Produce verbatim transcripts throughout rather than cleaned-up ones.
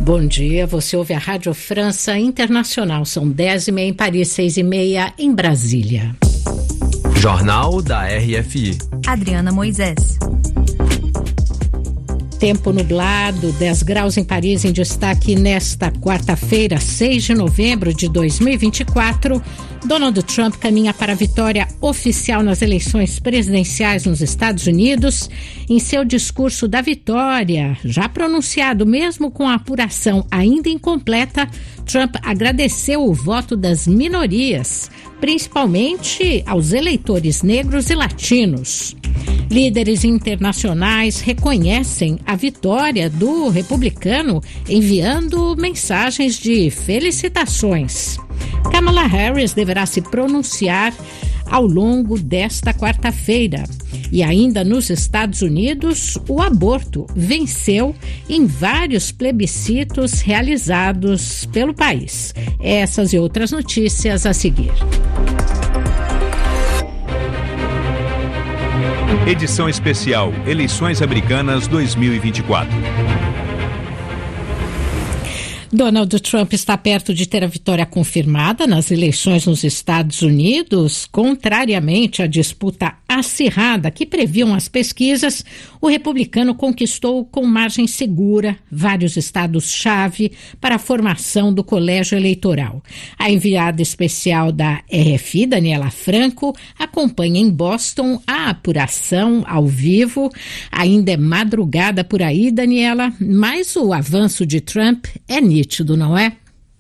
Bom dia, você ouve a Rádio França Internacional. São dez e meia em Paris, seis e meia em Brasília. Jornal da R F I. Adriana Moisés. Tempo nublado, dez graus em Paris em destaque nesta quarta-feira, seis de novembro de dois mil e vinte e quatro. Donald Trump caminha para a vitória oficial nas eleições presidenciais nos Estados Unidos. Em seu discurso da vitória, já pronunciado mesmo com a apuração ainda incompleta, Trump agradeceu o voto das minorias, principalmente aos eleitores negros e latinos. Líderes internacionais reconhecem a vitória do republicano, enviando mensagens de felicitações. Kamala Harris deverá se pronunciar ao longo desta quarta-feira. E ainda nos Estados Unidos, o aborto venceu em vários plebiscitos realizados pelo país. Essas e outras notícias a seguir. Edição especial Eleições Americanas dois mil e vinte e quatro. Donald Trump está perto de ter a vitória confirmada nas eleições nos Estados Unidos. Contrariamente à disputa acirrada que previam as pesquisas, o republicano conquistou com margem segura vários estados-chave para a formação do colégio eleitoral. A enviada especial da R F I, Daniela Franco, acompanha em Boston a apuração ao vivo. Ainda é madrugada por aí, Daniela, mas o avanço de Trump é nítido, não é?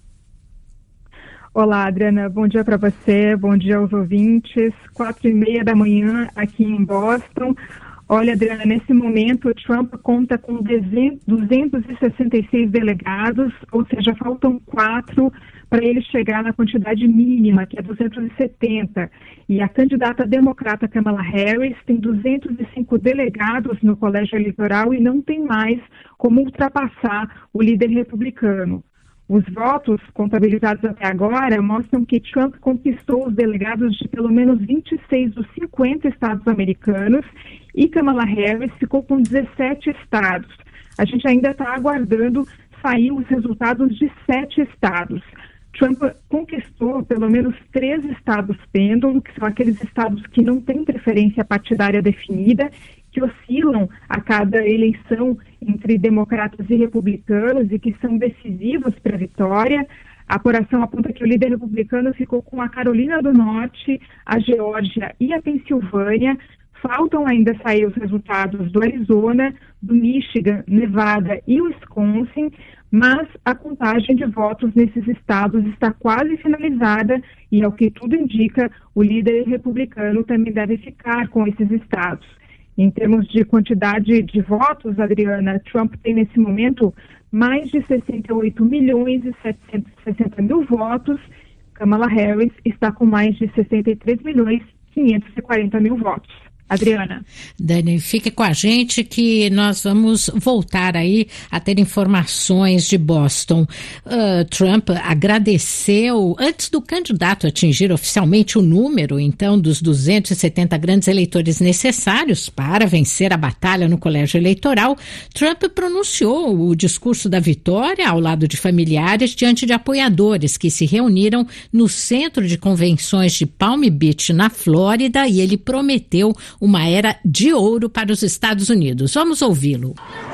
Olá, Adriana, bom dia para você, bom dia aos ouvintes. Quatro e meia da manhã aqui em Boston. Olha, Adriana, nesse momento o Trump conta com duzentos e sessenta e seis delegados, ou seja, faltam quatro para ele chegar na quantidade mínima, que é duzentos e setenta. E a candidata democrata Kamala Harris tem duzentos e cinco delegados no colégio eleitoral e não tem mais como ultrapassar o líder republicano. Os votos contabilizados até agora mostram que Trump conquistou os delegados de pelo menos vinte e seis dos cinquenta estados americanos e Kamala Harris ficou com dezessete estados. A gente ainda está aguardando sair os resultados de sete estados. Trump conquistou pelo menos três estados pêndulo, que são aqueles estados que não têm preferência partidária definida, que oscilam a cada eleição entre democratas e republicanos e que são decisivos para a vitória. A apuração aponta que o líder republicano ficou com a Carolina do Norte, a Geórgia e a Pensilvânia. Faltam ainda sair os resultados do Arizona, do Michigan, Nevada e Wisconsin, mas a contagem de votos nesses estados está quase finalizada e, ao que tudo indica, o líder republicano também deve ficar com esses estados. Em termos de quantidade de votos, Adriana, Trump tem nesse momento mais de sessenta e oito milhões e setecentos e sessenta mil votos. Kamala Harris está com mais de sessenta e três milhões e quinhentos e quarenta mil votos. Adriana. Dani, fique com a gente que nós vamos voltar aí a ter informações de Boston. Uh, Trump agradeceu, antes do candidato atingir oficialmente o número, então, dos duzentos e setenta grandes eleitores necessários para vencer a batalha no colégio eleitoral, Trump pronunciou o discurso da vitória ao lado de familiares diante de apoiadores que se reuniram no centro de convenções de Palm Beach, na Flórida, e ele prometeu uma era de ouro para os Estados Unidos. Vamos ouvi-lo.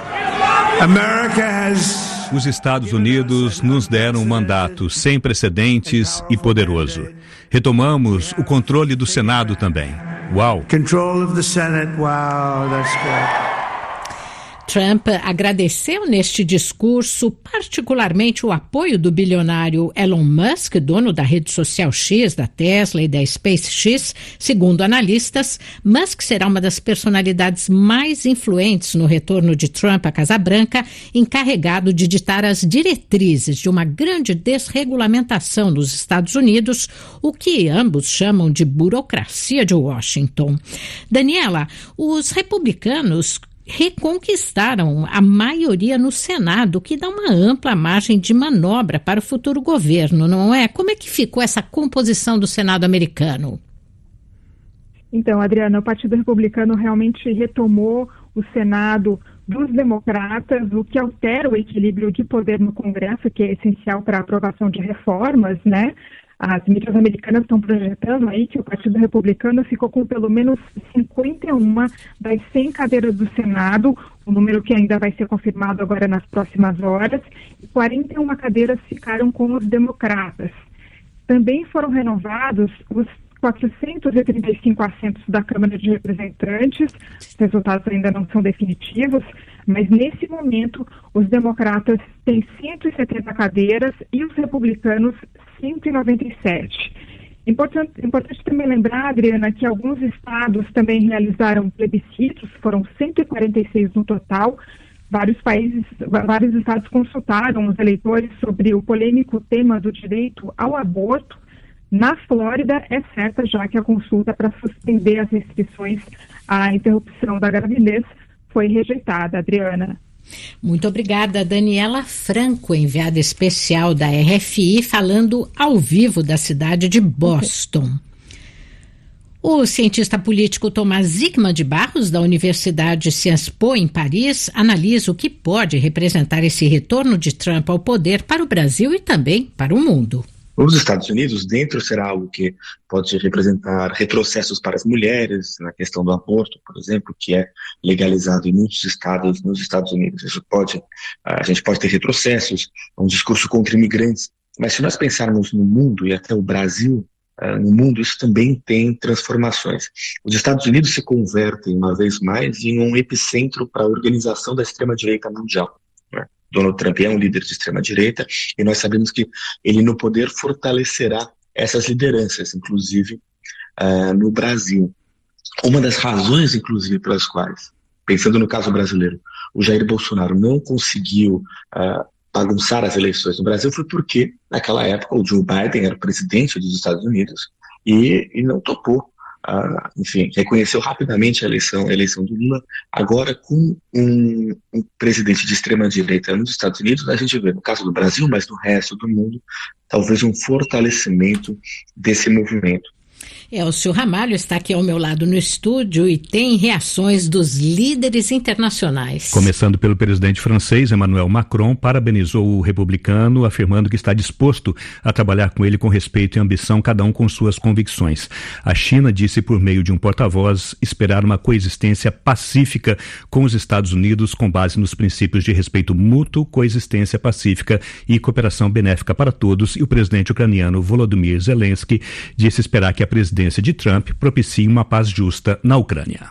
Os Estados Unidos nos deram um mandato sem precedentes e poderoso. Retomamos o controle do Senado também. Uau! Control of the Senate. Wow, that's good. Trump agradeceu neste discurso particularmente o apoio do bilionário Elon Musk, dono da rede social X, da Tesla e da SpaceX. Segundo analistas, Musk será uma das personalidades mais influentes no retorno de Trump à Casa Branca, encarregado de ditar as diretrizes de uma grande desregulamentação nos Estados Unidos, o que ambos chamam de burocracia de Washington. Daniela, os republicanos reconquistaram a maioria no Senado, que dá uma ampla margem de manobra para o futuro governo, não é? Como é que ficou essa composição do Senado americano? Então, Adriana, o Partido Republicano realmente retomou o Senado dos democratas, o que altera o equilíbrio de poder no Congresso, que é essencial para a aprovação de reformas, né? As mídias americanas estão projetando aí que o Partido Republicano ficou com pelo menos cinquenta e uma das cem cadeiras do Senado, um número que ainda vai ser confirmado agora nas próximas horas, e quarenta e uma cadeiras ficaram com os democratas. Também foram renovados os quatrocentos e trinta e cinco assentos da Câmara de Representantes. Os resultados ainda não são definitivos, mas nesse momento os democratas têm cento e setenta cadeiras e os republicanos cento e noventa e sete. Importante, importante também lembrar, Adriana, que alguns estados também realizaram plebiscitos, foram cento e quarenta e seis no total. Vários países, vários estados consultaram os eleitores sobre o polêmico tema do direito ao aborto. Na Flórida, é certa já que a consulta para suspender as restrições à interrupção da gravidez foi rejeitada, Adriana. Muito obrigada, Daniela Franco, enviada especial da R F I, falando ao vivo da cidade de Boston. O cientista político Tomás Zygmunt de Barros, da Universidade Sciences Po, em Paris, analisa o que pode representar esse retorno de Trump ao poder para o Brasil e também para o mundo. Os Estados Unidos, dentro será algo que pode representar retrocessos para as mulheres, na questão do aborto, por exemplo, que é legalizado em muitos estados nos Estados Unidos. Isso pode, a gente pode ter retrocessos, um discurso contra imigrantes, mas se nós pensarmos no mundo e até o Brasil, no mundo isso também tem transformações. Os Estados Unidos se convertem, uma vez mais, em um epicentro para a organização da extrema-direita mundial. Donald Trump é um líder de extrema-direita e nós sabemos que ele no poder fortalecerá essas lideranças, inclusive uh, no Brasil. Uma das razões, inclusive, pelas quais, pensando no caso brasileiro, o Jair Bolsonaro não conseguiu uh, bagunçar as eleições no Brasil foi porque, naquela época, o Joe Biden era o presidente dos Estados Unidos e, e não topou. Uh, enfim, reconheceu rapidamente a eleição, a eleição do Lula. Agora, com um, um presidente de extrema-direita nos Estados Unidos, a gente vê, no caso do Brasil, mas no resto do mundo, talvez um fortalecimento desse movimento. Elcio Ramalho está aqui ao meu lado no estúdio e tem reações dos líderes internacionais. Começando pelo presidente francês, Emmanuel Macron, parabenizou o republicano, afirmando que está disposto a trabalhar com ele com respeito e ambição, cada um com suas convicções. A China disse por meio de um porta-voz esperar uma coexistência pacífica com os Estados Unidos com base nos princípios de respeito mútuo, coexistência pacífica e cooperação benéfica para todos, e o presidente ucraniano Volodymyr Zelensky disse esperar que a presidência de Trump propicie uma paz justa na Ucrânia.